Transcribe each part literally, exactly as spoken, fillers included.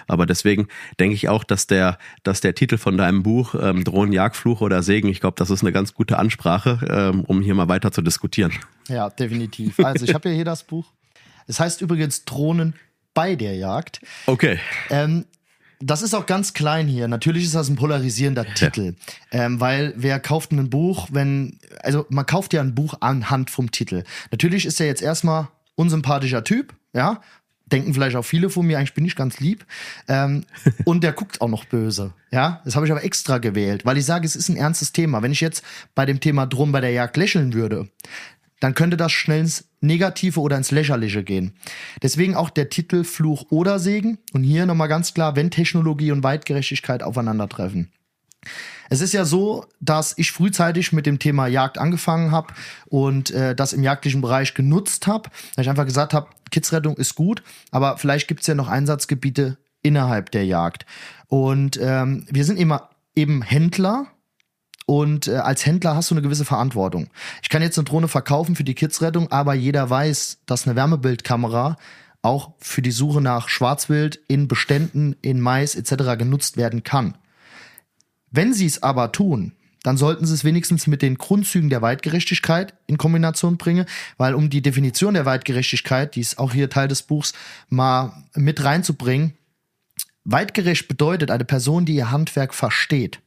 Aber deswegen denke ich auch, dass der, dass der Titel von deinem Buch ähm, Drohnen, Jagdfluch oder Segen, ich glaube, das ist eine ganz gute Ansprache, ähm, um hier mal weiter zu diskutieren. Ja, definitiv. Also ich habe ja hier das Buch. Es heißt übrigens Drohnen bei der Jagd. Okay. Ähm, Das ist auch ganz klein hier. Natürlich ist das ein polarisierender ja. Titel. Ähm, weil wer kauft ein Buch, wenn, also man kauft ja ein Buch anhand vom Titel. Natürlich ist er jetzt erstmal unsympathischer Typ, ja. Denken vielleicht auch viele von mir, eigentlich bin ich ganz lieb. Ähm, und der guckt auch noch böse, ja. Das habe ich aber extra gewählt, weil ich sage, es ist ein ernstes Thema. Wenn ich jetzt bei dem Thema Drohnen bei der Jagd lächeln würde, dann könnte das schnell ins Negative oder ins Lächerliche gehen. Deswegen auch der Titel Fluch oder Segen. Und hier nochmal ganz klar, wenn Technologie und Weitgerechtigkeit aufeinandertreffen. Es ist ja so, dass ich frühzeitig mit dem Thema Jagd angefangen habe und äh, das im jagdlichen Bereich genutzt habe. Da ich einfach gesagt habe, Kidsrettung ist gut, aber vielleicht gibt es ja noch Einsatzgebiete innerhalb der Jagd. Und ähm, wir sind immer eben Händler. Und äh, als Händler hast du eine gewisse Verantwortung. Ich kann jetzt eine Drohne verkaufen für die Kidsrettung, aber jeder weiß, dass eine Wärmebildkamera auch für die Suche nach Schwarzwild in Beständen, in Mais et cetera genutzt werden kann. Wenn sie es aber tun, dann sollten sie es wenigstens mit den Grundzügen der Weitgerechtigkeit in Kombination bringen, weil um die Definition der Weitgerechtigkeit, die ist auch hier Teil des Buchs, mal mit reinzubringen, weitgerecht bedeutet eine Person, die ihr Handwerk versteht.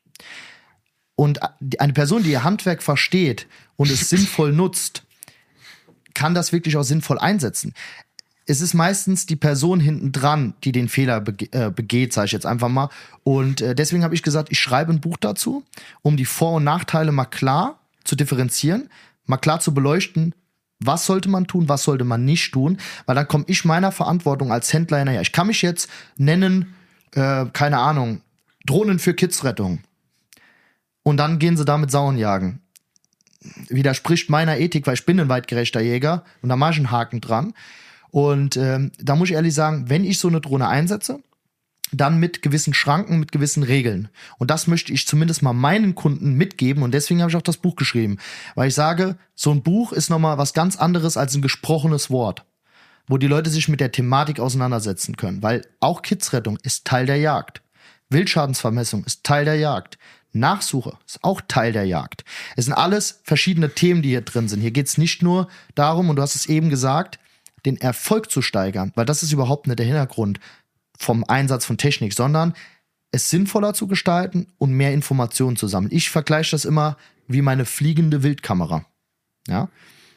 Und eine Person, die ihr Handwerk versteht und es sinnvoll nutzt, kann das wirklich auch sinnvoll einsetzen. Es ist meistens die Person hinten dran, die den Fehler bege- äh, begeht, sage ich jetzt einfach mal. Und äh, deswegen habe ich gesagt, ich schreibe ein Buch dazu, um die Vor- und Nachteile mal klar zu differenzieren, mal klar zu beleuchten, was sollte man tun, was sollte man nicht tun, weil dann komme ich meiner Verantwortung als Händler hinterher. Ich kann mich jetzt nennen, äh, keine Ahnung, Drohnen für Kidsrettung. Und dann gehen sie damit Sauen jagen. Widerspricht meiner Ethik, weil ich bin ein weitgerechter Jäger und da mache ich einen Haken dran. Und ähm, da muss ich ehrlich sagen, wenn ich so eine Drohne einsetze, dann mit gewissen Schranken, mit gewissen Regeln. Und das möchte ich zumindest mal meinen Kunden mitgeben und deswegen habe ich auch das Buch geschrieben. Weil ich sage, so ein Buch ist nochmal was ganz anderes als ein gesprochenes Wort, wo die Leute sich mit der Thematik auseinandersetzen können. Weil auch Kidsrettung ist Teil der Jagd. Wildschadensvermessung ist Teil der Jagd. Nachsuche ist auch Teil der Jagd. Es sind alles verschiedene Themen, die hier drin sind. Hier geht es nicht nur darum, und du hast es eben gesagt, den Erfolg zu steigern, weil das ist überhaupt nicht der Hintergrund vom Einsatz von Technik, sondern es sinnvoller zu gestalten und mehr Informationen zu sammeln. Ich vergleiche das immer wie meine fliegende Wildkamera. Ja?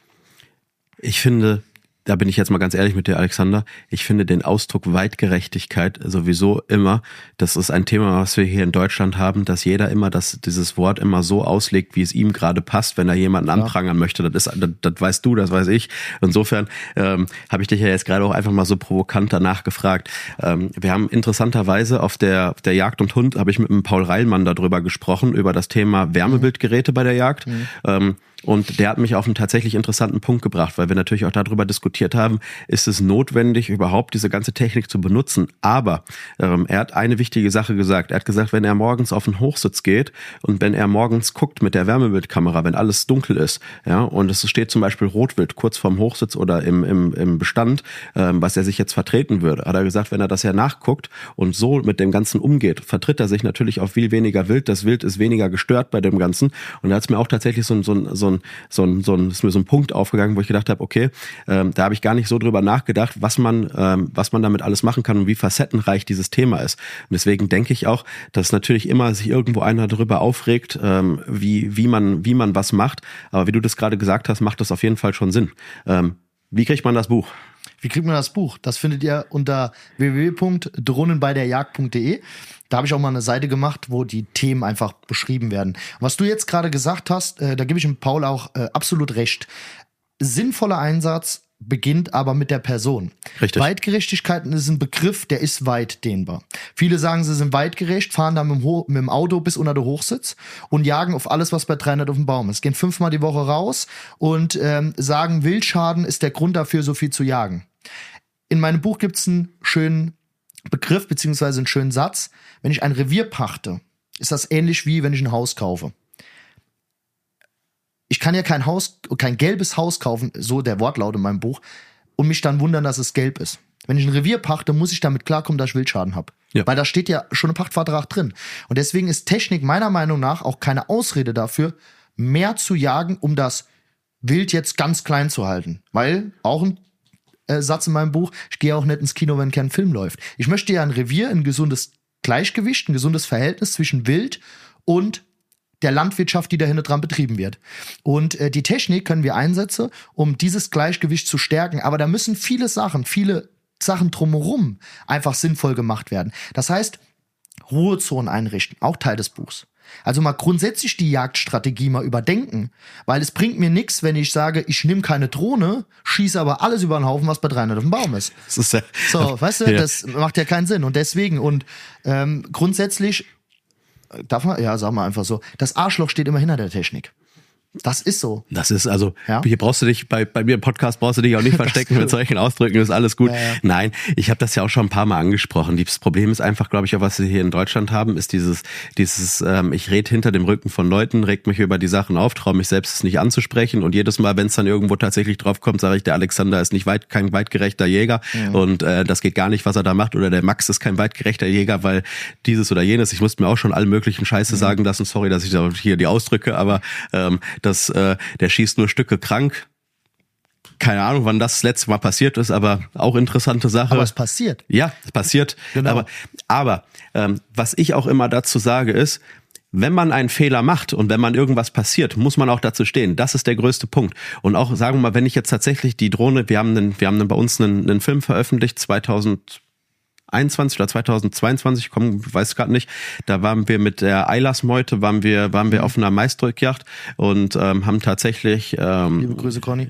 Ich finde, da bin ich jetzt mal ganz ehrlich mit dir, Alexander, ich finde den Ausdruck Weitgerechtigkeit sowieso immer, das ist ein Thema, was wir hier in Deutschland haben, dass jeder immer das, dieses Wort immer so auslegt, wie es ihm gerade passt, wenn er jemanden ja. anprangern möchte. Das ist, das, das weißt du, das weiß ich. Insofern ähm, habe ich dich ja jetzt gerade auch einfach mal so provokant danach gefragt. Ähm, wir haben interessanterweise auf der, auf der Jagd und Hund, habe ich mit dem Paul Reilmann darüber gesprochen, über das Thema Wärmebildgeräte bei der Jagd. Mhm. Ähm, Und der hat mich auf einen tatsächlich interessanten Punkt gebracht, weil wir natürlich auch darüber diskutiert haben, ist es notwendig, überhaupt diese ganze Technik zu benutzen. Aber ähm, er hat eine wichtige Sache gesagt. Er hat gesagt, wenn er morgens auf den Hochsitz geht und wenn er morgens guckt mit der Wärmebildkamera, wenn alles dunkel ist, ja, und es steht zum Beispiel Rotwild kurz vorm Hochsitz oder im, im, im Bestand, ähm, was er sich jetzt vertreten würde, hat er gesagt, wenn er das ja nachguckt und so mit dem Ganzen umgeht, vertritt er sich natürlich auf viel weniger Wild. Das Wild ist weniger gestört bei dem Ganzen. Und da hat es mir auch tatsächlich so ein, so ein, so ein So ein, so ein, ist mir so ein Punkt aufgegangen, wo ich gedacht habe, okay, ähm, da habe ich gar nicht so drüber nachgedacht, was man, ähm, was man damit alles machen kann und wie facettenreich dieses Thema ist. Und deswegen denke ich auch, dass natürlich immer sich irgendwo einer darüber aufregt, ähm, wie, wie man, wie man was macht. Aber wie du das gerade gesagt hast, macht das auf jeden Fall schon Sinn. Ähm, wie kriegt man das Buch? Wie kriegt man das Buch? Das findet ihr unter w w w punkt drohnen bei der jagd punkt d e. Da habe ich auch mal eine Seite gemacht, wo die Themen einfach beschrieben werden. Was du jetzt gerade gesagt hast, äh, da gebe ich dem Paul auch äh, absolut recht. Sinnvoller Einsatz beginnt aber mit der Person. Richtig. Weitgerechtigkeit ist ein Begriff, der ist weit dehnbar. Viele sagen, sie sind weitgerecht, fahren dann mit dem, Ho- mit dem Auto bis unter den Hochsitz und jagen auf alles, was bei dreihundert auf dem Baum ist. Gehen fünfmal die Woche raus und ähm, sagen, Wildschaden ist der Grund dafür, so viel zu jagen. In meinem Buch gibt es einen schönen Begriff beziehungsweise einen schönen Satz. Wenn ich ein Revier pachte, ist das ähnlich wie wenn ich ein Haus kaufe. Ich kann ja kein Haus, kein gelbes Haus kaufen, so der Wortlaut in meinem Buch, und mich dann wundern, dass es gelb ist. Wenn ich ein Revier pachte, muss ich damit klarkommen, dass ich Wildschaden habe. Ja. Weil da steht ja schon ein Pachtvertrag drin. Und deswegen ist Technik meiner Meinung nach auch keine Ausrede dafür, mehr zu jagen, um das Wild jetzt ganz klein zu halten. Weil, auch ein äh, Satz in meinem Buch, ich gehe auch nicht ins Kino, wenn kein Film läuft. Ich möchte ja ein Revier, ein gesundes Gleichgewicht, ein gesundes Verhältnis zwischen Wild und der Landwirtschaft, die da hinten dran betrieben wird. Und äh, die Technik können wir einsetzen, um dieses Gleichgewicht zu stärken. Aber da müssen viele Sachen, viele Sachen drumherum einfach sinnvoll gemacht werden. Das heißt, Ruhezonen einrichten, auch Teil des Buchs. Also mal grundsätzlich die Jagdstrategie mal überdenken, weil es bringt mir nichts, wenn ich sage, ich nehme keine Drohne, schieße aber alles über den Haufen, was bei dreihundert auf dem Baum ist. Das ist ja, so, weißt du, ja. Das macht ja keinen Sinn. Und deswegen, und ähm, grundsätzlich, darf man, ja, sagen wir einfach so, das Arschloch steht immer hinter der Technik. Das ist so. Das ist also, ja? hier brauchst du dich, bei, bei mir im Podcast brauchst du dich auch nicht verstecken mit solchen Ausdrücken, ist alles gut. Ja, ja. Nein, ich habe das ja auch schon ein paar Mal angesprochen. Das Problem ist einfach, glaube ich, auch was wir hier in Deutschland haben, ist dieses, dieses, ähm, ich rede hinter dem Rücken von Leuten, regt mich über die Sachen auf, traue mich selbst es nicht anzusprechen und jedes Mal, wenn es dann irgendwo tatsächlich drauf kommt, sage ich, der Alexander ist nicht weit, kein weitgerechter Jäger mhm. und äh, das geht gar nicht, was er da macht, oder der Max ist kein weitgerechter Jäger, weil dieses oder jenes, ich musste mir auch schon alle möglichen Scheiße mhm. sagen lassen, sorry, dass ich da hier die ausdrücke, aber ähm, das, äh, der schießt nur Stücke krank. Keine Ahnung, wann das, das letzte Mal passiert ist, aber auch interessante Sache. Aber es passiert. Ja, es passiert. Genau. Aber, aber ähm, was ich auch immer dazu sage ist, wenn man einen Fehler macht und wenn man irgendwas passiert, muss man auch dazu stehen. Das ist der größte Punkt. Und auch, sagen wir mal, wenn ich jetzt tatsächlich die Drohne, wir haben einen, wir haben einen, bei uns einen, einen Film veröffentlicht, zweitausendeinundzwanzig oder zweitausendzweiundzwanzig, komm, weiß gerade nicht. Da waren wir mit der Eilersmeute, waren wir, waren wir auf einer Maisdrückjagd und ähm, haben tatsächlich, ähm, liebe Grüße, Conny,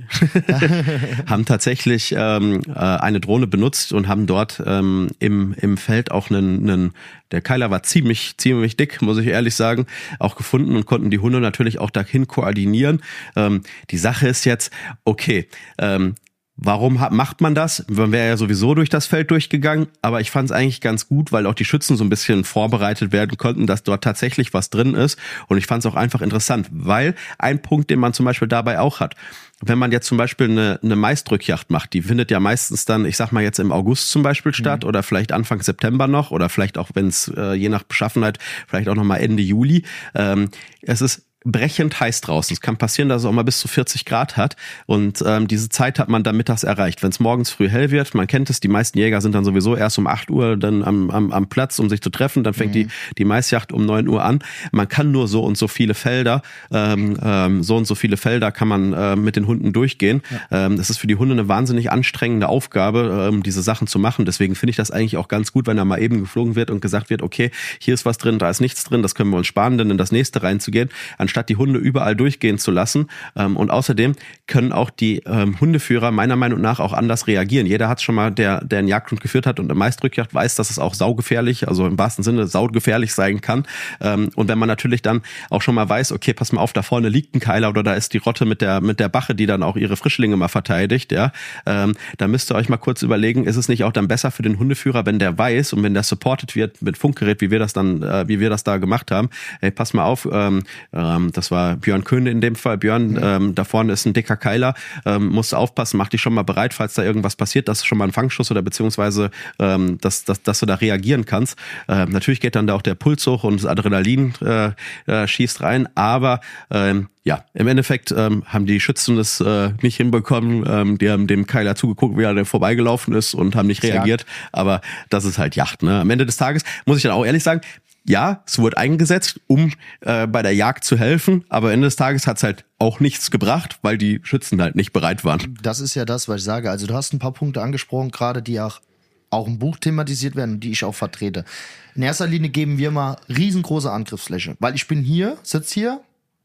haben tatsächlich ähm, äh, eine Drohne benutzt und haben dort ähm, im im Feld auch einen, einen, der Keiler war ziemlich ziemlich dick, muss ich ehrlich sagen, auch gefunden und konnten die Hunde natürlich auch dahin koordinieren. Ähm, die Sache ist jetzt, okay, ähm, warum hat, macht man das? Man wäre ja sowieso durch das Feld durchgegangen, aber ich fand es eigentlich ganz gut, weil auch die Schützen so ein bisschen vorbereitet werden konnten, dass dort tatsächlich was drin ist. Und ich fand es auch einfach interessant, weil ein Punkt, den man zum Beispiel dabei auch hat, wenn man jetzt zum Beispiel eine, eine Maisdrückjagd macht, die findet ja meistens dann, ich sag mal jetzt im August zum Beispiel statt mhm. oder vielleicht Anfang September noch oder vielleicht auch, wenn es äh, je nach Beschaffenheit, vielleicht auch nochmal Ende Juli. Ähm, es ist brechend heiß draußen. Es kann passieren, dass es auch mal bis zu vierzig Grad hat und ähm, diese Zeit hat man dann mittags erreicht. Wenn es morgens früh hell wird, man kennt es, die meisten Jäger sind dann sowieso erst um acht Uhr dann am, am, am Platz, um sich zu treffen, dann fängt mhm. die, die Maisjagd um neun Uhr an. Man kann nur so und so viele Felder, ähm, ähm, so und so viele Felder kann man äh, mit den Hunden durchgehen. Ja. Ähm, das ist für die Hunde eine wahnsinnig anstrengende Aufgabe, ähm, diese Sachen zu machen. Deswegen finde ich das eigentlich auch ganz gut, wenn da mal eben geflogen wird und gesagt wird, okay, hier ist was drin, da ist nichts drin, das können wir uns sparen, dann in das nächste reinzugehen, anstatt die Hunde überall durchgehen zu lassen. Und außerdem können auch die ähm, Hundeführer meiner Meinung nach auch anders reagieren. Jeder hat schon mal, der, der einen Jagdhund geführt hat und eine Maisdrückjagd weiß, dass es auch saugefährlich, also im wahrsten Sinne saugefährlich sein kann. Ähm, und wenn man natürlich dann auch schon mal weiß, okay, pass mal auf, da vorne liegt ein Keiler oder da ist die Rotte mit der, mit der Bache, die dann auch ihre Frischlinge mal verteidigt, ja, ähm, da müsst ihr euch mal kurz überlegen, ist es nicht auch dann besser für den Hundeführer, wenn der weiß und wenn der supported wird mit Funkgerät, wie wir das dann, äh, wie wir das da gemacht haben, ey, pass mal auf, ähm, ähm, das war Björn Köhne in dem Fall. Björn, mhm. ähm, da vorne ist ein dicker Keiler, ähm, musst du aufpassen, mach dich schon mal bereit, falls da irgendwas passiert, dass schon mal ein Fangschuss oder beziehungsweise, ähm, dass, dass, dass du da reagieren kannst. Ähm, natürlich geht dann da auch der Puls hoch und das Adrenalin äh, äh, schießt rein, aber ähm, ja, im Endeffekt ähm, haben die Schützen das äh, nicht hinbekommen. Ähm, die haben dem Keiler zugeguckt, wie er vorbeigelaufen ist und haben nicht reagiert. Ja. Aber das ist halt Jagd. Ne? Am Ende des Tages muss ich dann auch ehrlich sagen, ja, es wurde eingesetzt, um äh, bei der Jagd zu helfen, aber am Ende des Tages hat es halt auch nichts gebracht, weil die Schützen halt nicht bereit waren. Das ist ja das, was ich sage. Also du hast ein paar Punkte angesprochen, gerade die auch, auch im Buch thematisiert werden und die ich auch vertrete. In erster Linie geben wir mal riesengroße Angriffsfläche, weil ich bin hier, sitze hier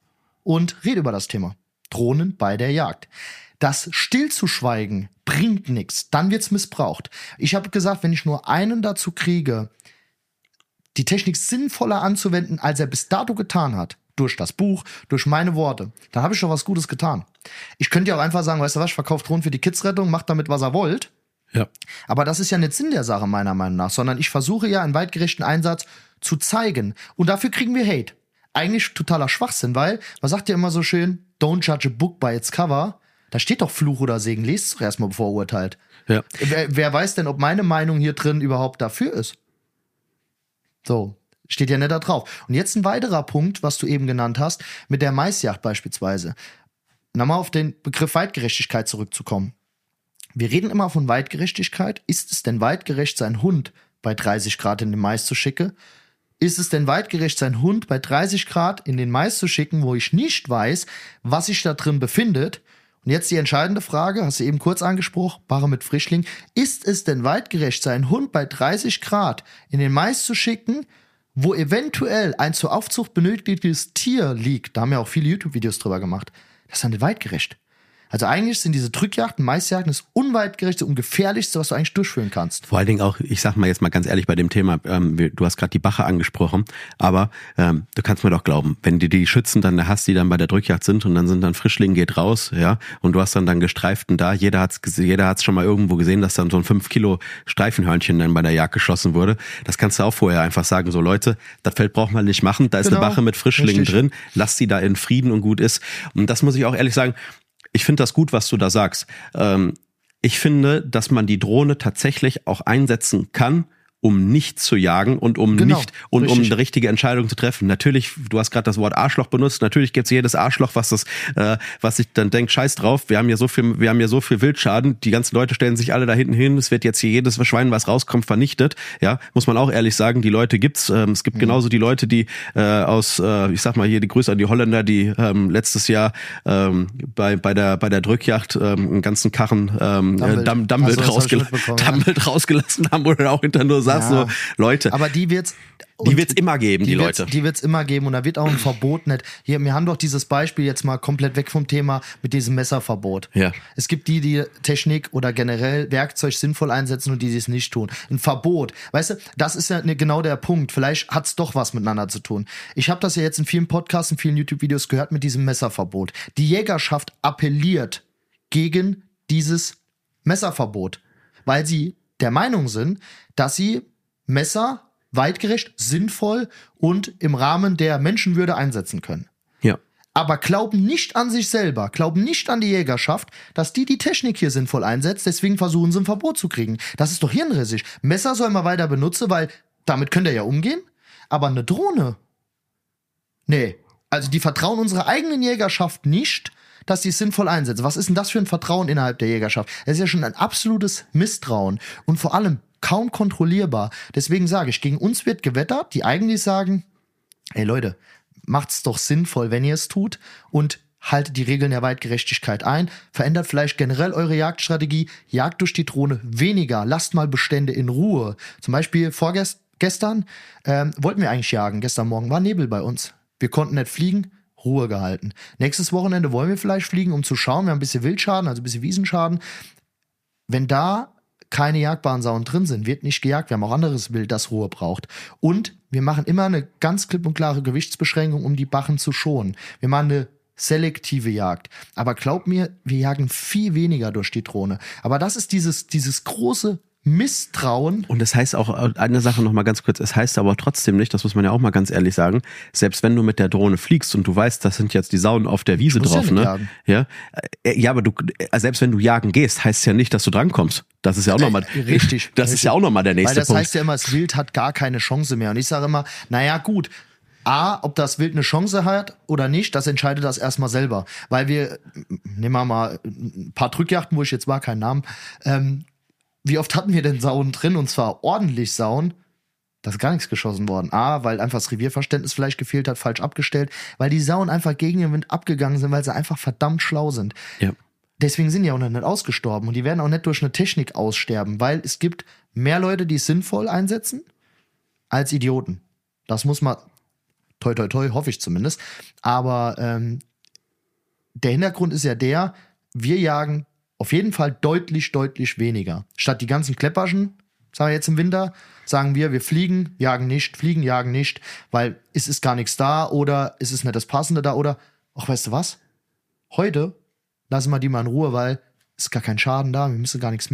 und rede über das Thema. Drohnen bei der Jagd. Das Stillzuschweigen bringt nichts, dann wird's missbraucht. Ich habe gesagt, wenn ich nur einen dazu kriege, die Technik sinnvoller anzuwenden, als er bis dato getan hat, durch das Buch, durch meine Worte, dann habe ich doch was Gutes getan. Ich könnte ja auch einfach sagen, weißt du was, ich verkaufe Drohnen für die Kidsrettung, macht damit, was ihr wollt. Ja. Aber das ist ja nicht Sinn der Sache, meiner Meinung nach, sondern ich versuche ja einen weitgerechten Einsatz zu zeigen. Und dafür kriegen wir Hate. Eigentlich totaler Schwachsinn, weil, man sagt ja immer so schön, don't judge a book by its cover. Da steht doch Fluch oder Segen, lest es doch erstmal, bevor ihr urteilt. Ja. Wer, wer weiß denn, ob meine Meinung hier drin überhaupt dafür ist? So, steht ja nicht da drauf. Und jetzt ein weiterer Punkt, was du eben genannt hast, mit der Maisjagd beispielsweise. Nochmal auf den Begriff Weitgerechtigkeit zurückzukommen. Wir reden immer von Weitgerechtigkeit. Ist es denn weitgerecht, seinen Hund bei dreißig Grad in den Mais zu schicken? Ist es denn weitgerecht, seinen Hund bei dreißig Grad in den Mais zu schicken, wo ich nicht weiß, was sich da drin befindet? Und jetzt die entscheidende Frage, hast du eben kurz angesprochen, Barre mit Frischling. Ist es denn weitgerecht, seinen Hund bei dreißig Grad in den Mais zu schicken, wo eventuell ein zur Aufzucht benötigtes Tier liegt? Da haben ja auch viele YouTube-Videos drüber gemacht. Das ist dann nicht weitgerecht. Also eigentlich sind diese Drückjagden, Maisjagden das unweitgerechte und gefährlichste, was du eigentlich durchführen kannst. Vor allen Dingen auch, ich sag mal jetzt mal ganz ehrlich bei dem Thema, ähm, du hast gerade die Bache angesprochen, aber ähm, du kannst mir doch glauben, wenn du die Schützen dann da hast, die dann bei der Drückjagd sind und dann sind dann Frischling geht raus, ja, und du hast dann dann Gestreiften da, jeder hat's jeder hat's schon mal irgendwo gesehen, dass dann so ein fünf Kilo Streifenhörnchen dann bei der Jagd geschossen wurde. Das kannst du auch vorher einfach sagen, so Leute, das Feld braucht man nicht machen, da ist genau. eine Bache mit Frischlingen Richtig. drin, lass sie da in Frieden und gut ist. Und das muss ich auch ehrlich sagen, ich finde das gut, was du da sagst. Ähm, ich finde, dass man die Drohne tatsächlich auch einsetzen kann, um nicht zu jagen und um genau, nicht und richtig. um eine richtige Entscheidung zu treffen. Natürlich, du hast gerade das Wort Arschloch benutzt. Natürlich gibt's jedes Arschloch, was das, äh, was sich dann denkt, Scheiß drauf. Wir haben hier so viel, wir haben hier so viel Wildschaden. Die ganzen Leute stellen sich alle da hinten hin. Es wird jetzt hier jedes Schwein, was rauskommt, vernichtet. Ja, muss man auch ehrlich sagen. Die Leute gibt's. Ähm, es gibt mhm. genauso die Leute, die äh, aus, äh, ich sag mal hier die Grüße an die Holländer, die ähm, letztes Jahr ähm, bei bei der bei der Drückjagd ähm, einen ganzen Karren ähm, Dammwild, Damm, Dammwild, also, rausgel- Dammwild ja. rausgelassen haben, wo du auch hinter nur sagst ja. so Leute. Aber die wird's Die wird's immer geben, die, die Leute. Die wird's immer geben und da wird auch ein Verbot nicht. Hier, wir haben doch dieses Beispiel jetzt mal komplett weg vom Thema mit diesem Messerverbot. Ja. Es gibt die, die Technik oder generell Werkzeug sinnvoll einsetzen und die, die es nicht tun. Ein Verbot. Weißt du, das ist ja genau der Punkt. Vielleicht hat's doch was miteinander zu tun. Ich habe das ja jetzt in vielen Podcasts, in vielen YouTube-Videos gehört mit diesem Messerverbot. Die Jägerschaft appelliert gegen dieses Messerverbot, weil sie der Meinung sind, dass sie Messer weitgerecht, sinnvoll und im Rahmen der Menschenwürde einsetzen können. Ja. Aber glauben nicht an sich selber, glauben nicht an die Jägerschaft, dass die die Technik hier sinnvoll einsetzt, deswegen versuchen sie ein Verbot zu kriegen. Das ist doch hirnrissig. Messer soll man weiter benutzen, weil damit könnt ihr ja umgehen, aber eine Drohne? Nee. Also die vertrauen unserer eigenen Jägerschaft nicht, dass sie es sinnvoll einsetzen. Was ist denn das für ein Vertrauen innerhalb der Jägerschaft? Das ist ja schon ein absolutes Misstrauen und vor allem kaum kontrollierbar. Deswegen sage ich, gegen uns wird gewettert, die eigentlich sagen, ey Leute, macht's doch sinnvoll, wenn ihr es tut und haltet die Regeln der Weitgerechtigkeit ein, verändert vielleicht generell eure Jagdstrategie, jagt durch die Drohne weniger, lasst mal Bestände in Ruhe. Zum Beispiel vorgestern ähm, wollten wir eigentlich jagen, gestern Morgen war Nebel bei uns. Wir konnten nicht fliegen, Ruhe gehalten. Nächstes Wochenende wollen wir vielleicht fliegen, um zu schauen, wir haben ein bisschen Wildschaden, also ein bisschen Wiesenschaden. Wenn da keine jagdbaren Sauen drin sind, wird nicht gejagt. Wir haben auch anderes Wild, das Ruhe braucht. Und wir machen immer eine ganz klipp und klare Gewichtsbeschränkung, um die Bachen zu schonen. Wir machen eine selektive Jagd. Aber glaub mir, wir jagen viel weniger durch die Drohne. Aber das ist dieses, dieses große Misstrauen. Und das heißt auch, eine Sache noch mal ganz kurz, es heißt aber trotzdem nicht, das muss man ja auch mal ganz ehrlich sagen, selbst wenn du mit der Drohne fliegst und du weißt, das sind jetzt die Sauen auf der Wiese drauf, ja ne? Jagen. Ja, ja, aber du, selbst wenn du jagen gehst, heißt es ja nicht, dass du drankommst. Das ist ja auch nochmal, richtig. Das richtig. ist ja auch nochmal der nächste Punkt. Weil das Punkt. heißt ja immer, das Wild hat gar keine Chance mehr. Und ich sage immer, naja, gut, A, ob das Wild eine Chance hat oder nicht, das entscheidet das erstmal selber. Weil wir, nehmen wir mal ein paar Drückjagden, wo ich jetzt war, keinen Namen, ähm, wie oft hatten wir denn Sauen drin, und zwar ordentlich Sauen, da ist gar nichts geschossen worden. A, weil einfach das Revierverständnis vielleicht gefehlt hat, falsch abgestellt, weil die Sauen einfach gegen den Wind abgegangen sind, weil sie einfach verdammt schlau sind. Ja. Deswegen sind die auch noch nicht ausgestorben und die werden auch nicht durch eine Technik aussterben, weil es gibt mehr Leute, die es sinnvoll einsetzen, als Idioten. Das muss man, toi toi toi, hoffe ich zumindest. Aber ähm, der Hintergrund ist ja der, wir jagen auf jeden Fall deutlich, deutlich weniger. Statt die ganzen Klepperschen, sagen wir jetzt im Winter, sagen wir, wir fliegen, jagen nicht, fliegen, jagen nicht, weil es ist gar nichts da oder es ist nicht das Passende da oder, ach, weißt du was? Heute lassen wir die mal in Ruhe, weil es ist gar kein Schaden da, wir müssen gar nichts machen.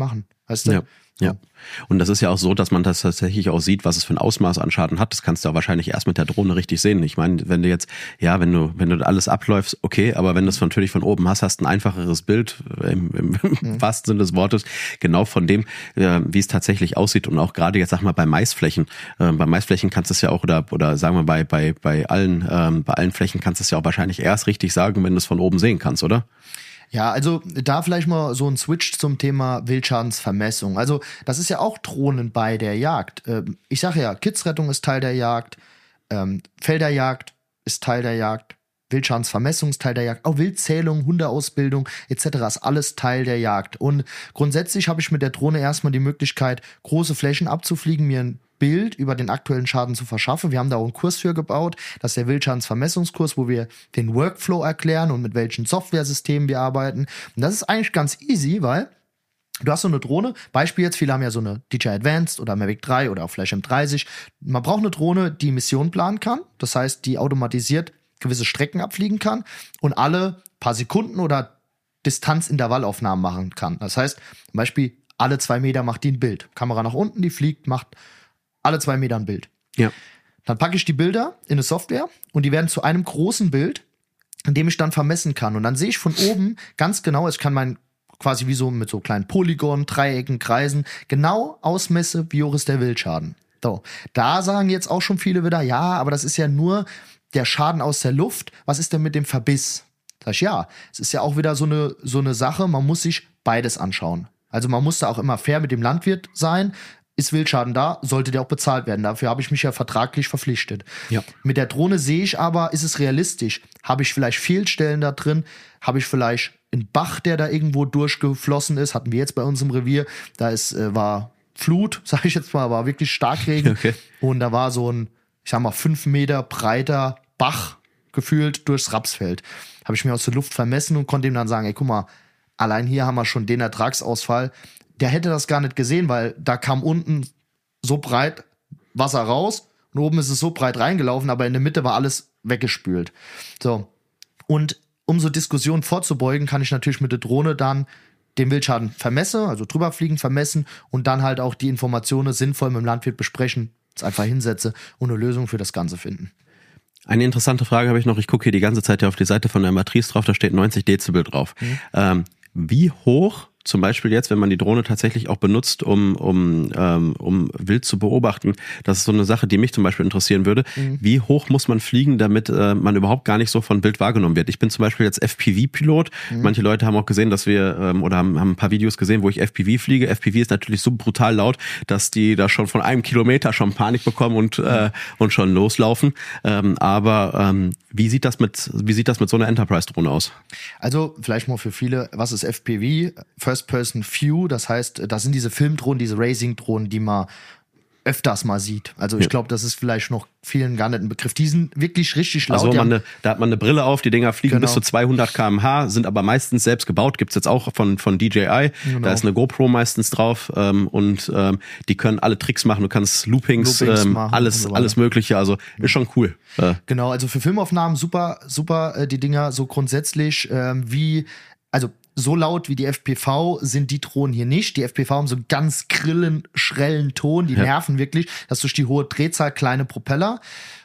Weißt du? Ja. Ja, und das ist ja auch so, dass man das tatsächlich auch sieht, was es für ein Ausmaß an Schaden hat. Das kannst du auch wahrscheinlich erst mit der Drohne richtig sehen. Ich meine, wenn du jetzt, ja, wenn du, wenn du alles abläufst, okay, aber wenn du es natürlich von oben hast, hast du ein einfacheres Bild, im, im, im mhm. wahrsten Sinne des Wortes, genau von dem, äh, wie es tatsächlich aussieht. Und auch gerade jetzt, sag mal, bei Maisflächen, äh, bei Maisflächen kannst du es ja auch, oder, oder sagen wir bei, bei, bei allen, ähm, bei allen Flächen kannst du es ja auch wahrscheinlich erst richtig sagen, wenn du es von oben sehen kannst, oder? Ja, also da vielleicht mal so ein Switch zum Thema Wildschadensvermessung. Also das ist ja auch Drohnen bei der Jagd. Ich sage ja, Kidsrettung ist Teil der Jagd, ähm, Felderjagd ist Teil der Jagd, Wildschadensvermessung ist Teil der Jagd, auch Wildzählung, Hundeausbildung et cetera ist alles Teil der Jagd. Und grundsätzlich habe ich mit der Drohne erstmal die Möglichkeit, große Flächen abzufliegen, mir ein Bild über den aktuellen Schaden zu verschaffen. Wir haben da auch einen Kurs für gebaut. Das ist der Wildschadensvermessungskurs, wo wir den Workflow erklären und mit welchen Softwaresystemen wir arbeiten. Und das ist eigentlich ganz easy, weil du hast so eine Drohne. Beispiel jetzt, viele haben ja so eine D J I Advanced oder Mavic drei oder auch Flash M dreißig. Man braucht eine Drohne, die Mission planen kann. Das heißt, die automatisiert gewisse Strecken abfliegen kann und alle paar Sekunden oder Distanzintervallaufnahmen machen kann. Das heißt, zum Beispiel alle zwei Meter macht die ein Bild. Kamera nach unten, die fliegt, macht alle zwei Meter ein Bild. Ja. Dann packe ich die Bilder in eine Software und die werden zu einem großen Bild, in dem ich dann vermessen kann. Und dann sehe ich von oben ganz genau, ich kann mein quasi wie so mit so kleinen Polygonen, Dreiecken, Kreisen genau ausmesse, wie hoch ist der Wildschaden. So. Da sagen jetzt auch schon viele wieder, ja, aber das ist ja nur der Schaden aus der Luft. Was ist denn mit dem Verbiss? Sag ich, ja, es ist ja auch wieder so eine, so eine Sache, man muss sich beides anschauen. Also man muss da auch immer fair mit dem Landwirt sein. Ist Wildschaden da, sollte der auch bezahlt werden. Dafür habe ich mich ja vertraglich verpflichtet. Ja. Mit der Drohne sehe ich aber, ist es realistisch? Habe ich vielleicht Fehlstellen da drin? Habe ich vielleicht einen Bach, der da irgendwo durchgeflossen ist? Hatten wir jetzt bei uns im Revier. Da ist, äh, war Flut, sage ich jetzt mal, war wirklich Starkregen. Okay. Und da war so ein, ich sag mal, fünf Meter breiter Bach gefühlt durchs Rapsfeld. Habe ich mir aus der Luft vermessen und konnte ihm dann sagen, ey, guck mal, allein hier haben wir schon den Ertragsausfall. Der hätte das gar nicht gesehen, weil da kam unten so breit Wasser raus und oben ist es so breit reingelaufen, aber in der Mitte war alles weggespült. So. Und um so Diskussionen vorzubeugen, kann ich natürlich mit der Drohne dann den Wildschaden vermessen, also drüber fliegen, vermessen und dann halt auch die Informationen sinnvoll mit dem Landwirt besprechen, es einfach hinsetze und eine Lösung für das Ganze finden. Eine interessante Frage habe ich noch. Ich gucke hier die ganze Zeit ja auf die Seite von der Matrice drauf, da steht neunzig Dezibel drauf. Mhm. Ähm, wie hoch, zum Beispiel jetzt, wenn man die Drohne tatsächlich auch benutzt, um, um, ähm, um Wild zu beobachten, das ist so eine Sache, die mich zum Beispiel interessieren würde. Mhm. Wie hoch muss man fliegen, damit äh, man überhaupt gar nicht so von Wild wahrgenommen wird? Ich bin zum Beispiel jetzt F P V-Pilot. Mhm. Manche Leute haben auch gesehen, dass wir, ähm, oder haben, haben ein paar Videos gesehen, wo ich F P V fliege. F P V ist natürlich so brutal laut, dass die da schon von einem Kilometer schon Panik bekommen und, mhm. äh, und schon loslaufen. Ähm, aber ähm, wie sieht das mit, wie sieht das mit so einer Enterprise-Drohne aus? Also vielleicht mal für viele, was ist F P V? First-Person-View, das heißt, das sind diese Filmdrohnen, diese Racing-Drohnen, die man öfters mal sieht. Also ich ja. glaube, das ist vielleicht noch vielen gar nicht ein Begriff. Die sind wirklich richtig laut. Also man eine, da hat man eine Brille auf, die Dinger fliegen genau. bis zu zweihundert Kilometer pro Stunde, sind aber meistens selbst gebaut. Gibt's jetzt auch von von D J I. Genau. Da ist eine GoPro meistens drauf ähm, und ähm, die können alle Tricks machen. Du kannst Loopings, Loopings ähm, alles so alles Mögliche. Also ist schon cool. Äh. Genau, also für Filmaufnahmen super, super äh, die Dinger so grundsätzlich ähm, wie, also so laut wie die F P V sind die Drohnen hier nicht. Die F P V haben so einen ganz grillen, schrellen Ton. Die ja. nerven wirklich. Das ist durch die hohe Drehzahl kleine Propeller.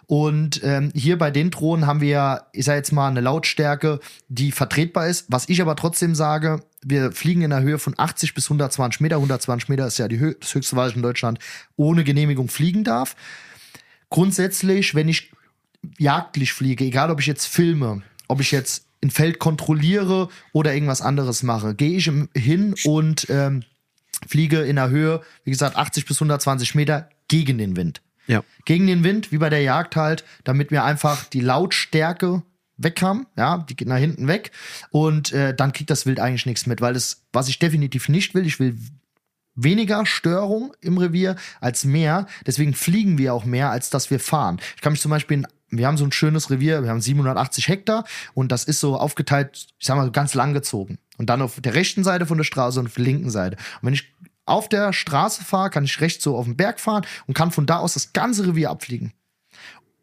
Und ähm, hier bei den Drohnen haben wir ja, ich sag jetzt mal, eine Lautstärke, die vertretbar ist. Was ich aber trotzdem sage, wir fliegen in einer Höhe von achtzig bis hundertzwanzig Meter. hundertzwanzig Meter ist ja die Höhe, das höchste, was ich in Deutschland ohne Genehmigung fliegen darf. Grundsätzlich, wenn ich jagdlich fliege, egal ob ich jetzt filme, ob ich jetzt ein Feld kontrolliere oder irgendwas anderes mache, gehe ich hin und ähm, fliege in der Höhe, wie gesagt, achtzig bis hundertzwanzig Meter gegen den Wind. Ja. Gegen den Wind, wie bei der Jagd halt, damit wir einfach die Lautstärke weg haben, ja, die geht nach hinten weg und äh, dann kriegt das Wild eigentlich nichts mit, weil das, was ich definitiv nicht will, ich will weniger Störung im Revier als mehr, deswegen fliegen wir auch mehr, als dass wir fahren. Ich kann mich zum Beispiel in Wir haben so ein schönes Revier, wir haben siebenhundertachtzig Hektar und das ist so aufgeteilt, ich sag mal, ganz lang gezogen. Und dann auf der rechten Seite von der Straße und auf der linken Seite. Und wenn ich auf der Straße fahre, kann ich rechts so auf den Berg fahren und kann von da aus das ganze Revier abfliegen.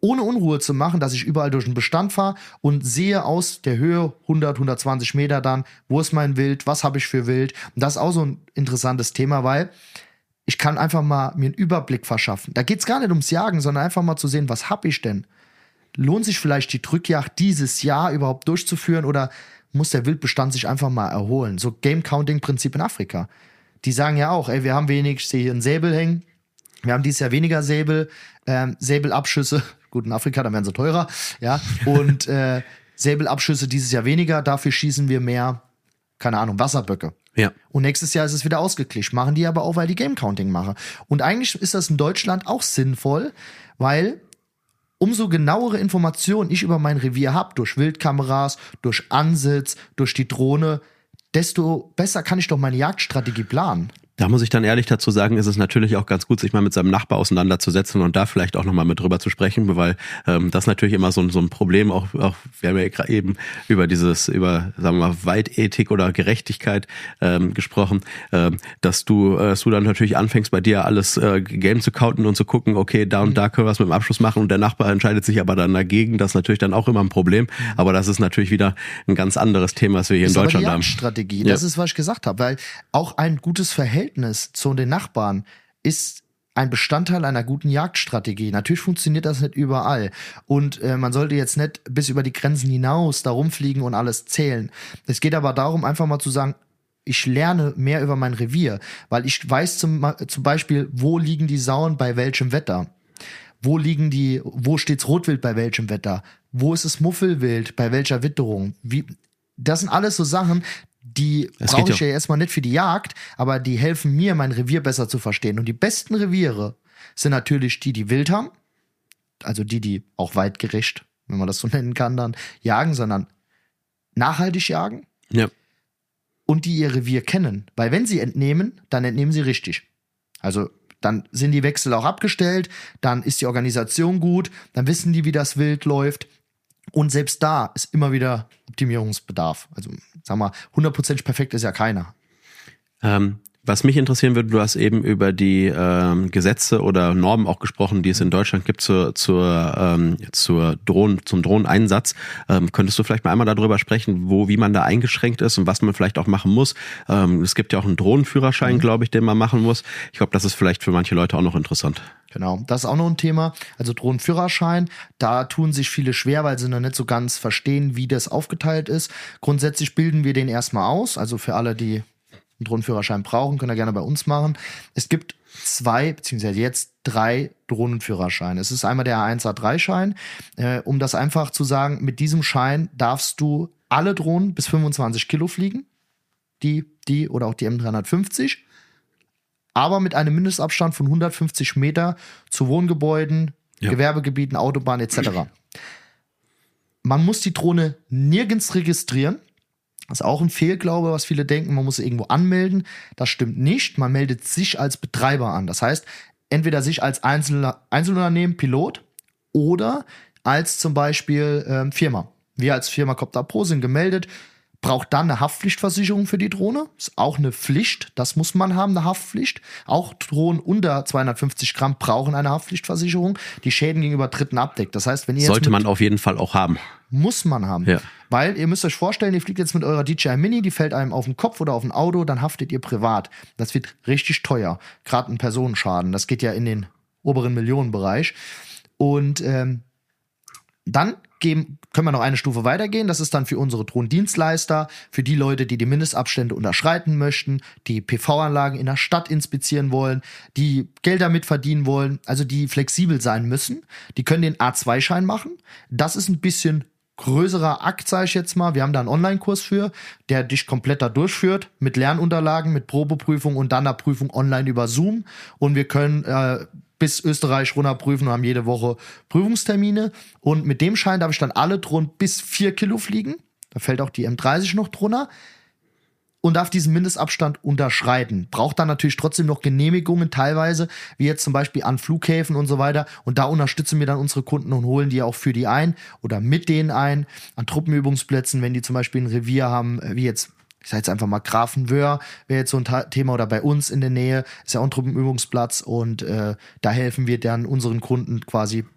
ohne Unruhe zu machen, dass ich überall durch den Bestand fahre und sehe aus der Höhe hundert, hundertzwanzig Meter dann, wo ist mein Wild, was habe ich für Wild. Und das ist auch so ein interessantes Thema, weil ich kann einfach mal mir einen Überblick verschaffen. Da geht es gar nicht ums Jagen, sondern einfach mal zu sehen, was habe ich denn? Lohnt sich vielleicht die Drückjagd dieses Jahr überhaupt durchzuführen oder muss der Wildbestand sich einfach mal erholen? So Game-Counting-Prinzip in Afrika. Die sagen ja auch, ey, wir haben wenig, ich sehe hier einen Säbel hängen, wir haben dieses Jahr weniger Säbel, ähm, Säbelabschüsse, gut in Afrika, dann werden sie teurer, ja, und äh, Säbelabschüsse dieses Jahr weniger, dafür schießen wir mehr, keine Ahnung, Wasserböcke. Ja. Und nächstes Jahr ist es wieder ausgeglichen. Machen die aber auch, weil die Game Counting machen. Und eigentlich ist das in Deutschland auch sinnvoll, weil umso genauere Informationen ich über mein Revier habe, durch Wildkameras, durch Ansitz, durch die Drohne, desto besser kann ich doch meine Jagdstrategie planen. Da muss ich dann ehrlich dazu sagen, ist es natürlich auch ganz gut, sich mal mit seinem Nachbar auseinanderzusetzen und da vielleicht auch nochmal mit drüber zu sprechen, weil ähm, das natürlich immer so, so ein Problem, auch, auch wir haben ja gerade eben über dieses, über, sagen wir mal, Weitethik oder Gerechtigkeit ähm, gesprochen, ähm, dass du, äh, dass du dann natürlich anfängst, bei dir alles äh, Game zu counten und zu gucken, okay, da und da können wir was mit dem Abschluss machen und der Nachbar entscheidet sich aber dann dagegen, das ist natürlich dann auch immer ein Problem, aber das ist natürlich wieder ein ganz anderes Thema, was wir hier das in Deutschland haben. Das ist aber die Jagdstrategie, das ja. ist, was ich gesagt habe, weil auch ein gutes Verhältnis zu den Nachbarn ist ein Bestandteil einer guten Jagdstrategie. Natürlich funktioniert das nicht überall. Und äh, man sollte jetzt nicht bis über die Grenzen hinaus da rumfliegen und alles zählen. Es geht aber darum, einfach mal zu sagen, ich lerne mehr über mein Revier, weil ich weiß zum, zum Beispiel, wo liegen die Sauen bei welchem Wetter. Wo liegen die, wo steht's Rotwild bei welchem Wetter? Wo ist es Muffelwild bei welcher Witterung? Wie, das sind alles so Sachen, die brauche ich ja erstmal nicht für die Jagd, aber die helfen mir, mein Revier besser zu verstehen. Und die besten Reviere sind natürlich die, die Wild haben, also die, die auch weitgerecht, wenn man das so nennen kann, dann jagen, sondern nachhaltig jagen. Ja. Und die ihr Revier kennen. Weil wenn sie entnehmen, dann entnehmen sie richtig. Also dann sind die Wechsel auch abgestellt, dann ist die Organisation gut, dann wissen die, wie das Wild läuft. Und selbst da ist immer wieder Optimierungsbedarf. Also, sag mal, hundertprozentig perfekt ist ja keiner. Ähm, was mich interessieren würde, du hast eben über die ähm, Gesetze oder Normen auch gesprochen, die es in Deutschland gibt zur, zur, ähm, zur Drohnen, zum Drohneneinsatz. Ähm, könntest du vielleicht mal einmal darüber sprechen, wo, wie man da eingeschränkt ist und was man vielleicht auch machen muss? Ähm, es gibt ja auch einen Drohnenführerschein, mhm. glaube ich, den man machen muss. Ich glaube, das ist vielleicht für manche Leute auch noch interessant. Genau, das ist auch noch ein Thema. Also Drohnenführerschein, da tun sich viele schwer, weil sie noch nicht so ganz verstehen, wie das aufgeteilt ist. Grundsätzlich bilden wir den erstmal aus. Also für alle, die einen Drohnenführerschein brauchen, können ihr gerne bei uns machen. Es gibt zwei, beziehungsweise jetzt drei Drohnenführerscheine. Es ist einmal der A eins A drei Schein. Äh, um das einfach zu sagen, mit diesem Schein darfst du alle Drohnen bis fünfundzwanzig Kilo fliegen. Die, die oder auch die M dreihundertfünfzig. Aber mit einem Mindestabstand von hundertfünfzig Meter zu Wohngebäuden, ja. Gewerbegebieten, Autobahnen et cetera. Man muss die Drohne nirgends registrieren. Das ist auch ein Fehlglaube, was viele denken, man muss sie irgendwo anmelden. Das stimmt nicht. Man meldet sich als Betreiber an. Das heißt, entweder sich als Einzel- Einzelunternehmen, Pilot oder als zum Beispiel ähm, Firma. Wir als Firma Copter Pro sind gemeldet, braucht dann eine Haftpflichtversicherung für die Drohne. Ist auch eine Pflicht, das muss man haben, eine Haftpflicht. Auch Drohnen unter zweihundertfünfzig Gramm brauchen eine Haftpflichtversicherung, die Schäden gegenüber Dritten abdeckt. Das heißt, wenn ihr jetzt sollte man auf jeden Fall auch haben. Muss man haben. Ja. Weil ihr müsst euch vorstellen, ihr fliegt jetzt mit eurer D J I Mini, die fällt einem auf den Kopf oder auf ein Auto, dann haftet ihr privat. Das wird richtig teuer. Gerade ein Personenschaden. Das geht ja in den oberen Millionenbereich. Und ähm, dann geben, können wir noch eine Stufe weitergehen. Das ist dann für unsere Drohnendienstleister, für die Leute, die die Mindestabstände unterschreiten möchten, die P V-Anlagen in der Stadt inspizieren wollen, die Gelder mitverdienen wollen, also die flexibel sein müssen. Die können den A zwei Schein machen. Das ist ein bisschen größerer Akt, sage ich jetzt mal. Wir haben da einen Online-Kurs für, der dich komplett da durchführt, mit Lernunterlagen, mit Probeprüfung und dann einer Prüfung online über Zoom. Und wir können äh, bis Österreich runterprüfen und haben jede Woche Prüfungstermine. Und mit dem Schein darf ich dann alle Drohnen bis vier Kilo fliegen. Da fällt auch die M dreißig noch drunter. Und darf diesen Mindestabstand unterschreiten. Braucht dann natürlich trotzdem noch Genehmigungen teilweise, wie jetzt zum Beispiel an Flughäfen und so weiter. Und da unterstützen wir dann unsere Kunden und holen die auch für die ein oder mit denen ein. An Truppenübungsplätzen, wenn die zum Beispiel ein Revier haben, wie jetzt, ich sage jetzt einfach mal Grafenwöhr, wäre jetzt so ein Thema, oder bei uns in der Nähe, ist ja auch ein Truppenübungsplatz. Und äh, da helfen wir dann unseren Kunden quasi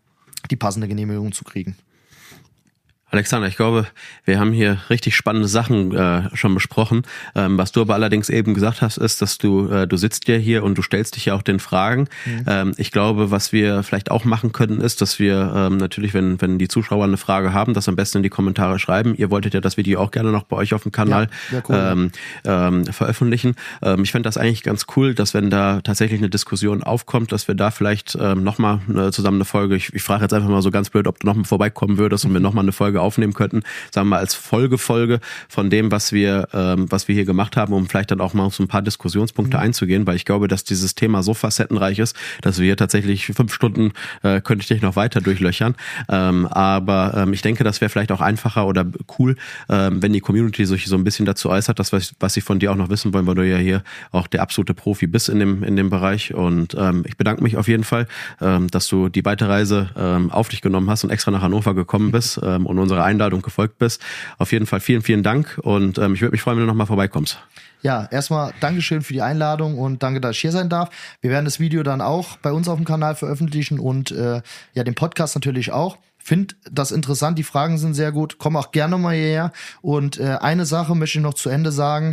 die passende Genehmigung zu kriegen. Alexander, ich glaube, wir haben hier richtig spannende Sachen äh, schon besprochen. Ähm, was du aber allerdings eben gesagt hast, ist, dass du äh, du sitzt ja hier und du stellst dich ja auch den Fragen. Mhm. Ähm, ich glaube, was wir vielleicht auch machen können, ist, dass wir ähm, natürlich, wenn wenn die Zuschauer eine Frage haben, das am besten in die Kommentare schreiben. Ihr wolltet ja das Video auch gerne noch bei euch auf dem Kanal ja, cool, ähm, ja. ähm, veröffentlichen. Ähm, ich fände das eigentlich ganz cool, dass wenn da tatsächlich eine Diskussion aufkommt, dass wir da vielleicht ähm, nochmal äh, zusammen eine Folge, ich, ich frage jetzt einfach mal so ganz blöd, ob du nochmal vorbeikommen würdest und wir nochmal eine Folge aufnehmen könnten, sagen wir mal als Folgefolge von dem, was wir ähm, was wir hier gemacht haben, um vielleicht dann auch mal auf so ein paar Diskussionspunkte mhm. einzugehen, weil ich glaube, dass dieses Thema so facettenreich ist, dass wir hier tatsächlich fünf Stunden, äh, könnte ich dich noch weiter durchlöchern, ähm, aber ähm, ich denke, das wäre vielleicht auch einfacher oder cool, ähm, wenn die Community sich so ein bisschen dazu äußert, das, was, was sie von dir auch noch wissen wollen, weil du ja hier auch der absolute Profi bist in dem in dem Bereich und ähm, ich bedanke mich auf jeden Fall, ähm, dass du die weite Reise ähm, auf dich genommen hast und extra nach Hannover gekommen bist ähm, und unsere Einladung gefolgt bist. Auf jeden Fall vielen, vielen Dank und ähm, ich würde mich freuen, wenn du nochmal vorbeikommst. Ja, erstmal Dankeschön für die Einladung und danke, dass ich hier sein darf. Wir werden das Video dann auch bei uns auf dem Kanal veröffentlichen und äh, ja, den Podcast natürlich auch. Find das interessant, die Fragen sind sehr gut. Komm auch gerne mal hierher. Und äh, eine Sache möchte ich noch zu Ende sagen.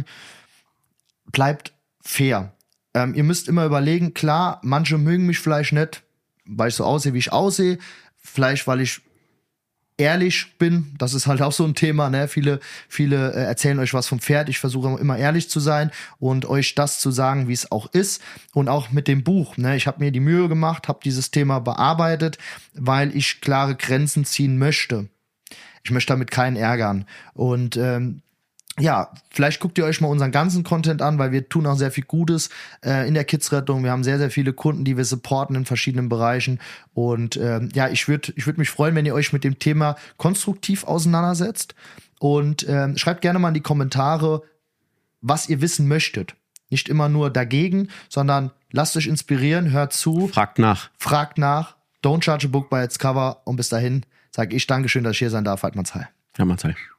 Bleibt fair. Ähm, ihr müsst immer überlegen, klar, manche mögen mich vielleicht nicht, weil ich so aussehe, wie ich aussehe. Vielleicht, weil ich ehrlich bin, das ist halt auch so ein Thema, ne? Viele, viele äh, erzählen euch was vom Pferd. Ich versuche immer ehrlich zu sein und euch das zu sagen, wie es auch ist. Und auch mit dem Buch, ne? Ich habe mir die Mühe gemacht, habe dieses Thema bearbeitet, weil ich klare Grenzen ziehen möchte. Ich möchte damit keinen ärgern. Und ähm, ja, vielleicht guckt ihr euch mal unseren ganzen Content an, weil wir tun auch sehr viel Gutes äh, in der Kidsrettung. Wir haben sehr, sehr viele Kunden, die wir supporten in verschiedenen Bereichen. Und ähm, ja, ich würde ich würd mich freuen, wenn ihr euch mit dem Thema konstruktiv auseinandersetzt. Und ähm, schreibt gerne mal in die Kommentare, was ihr wissen möchtet. Nicht immer nur dagegen, sondern lasst euch inspirieren, hört zu. Fragt nach. Fragt nach. Don't judge a book by its cover. Und bis dahin sage ich Dankeschön, dass ich hier sein darf. Halt Heil. Ja, Heil.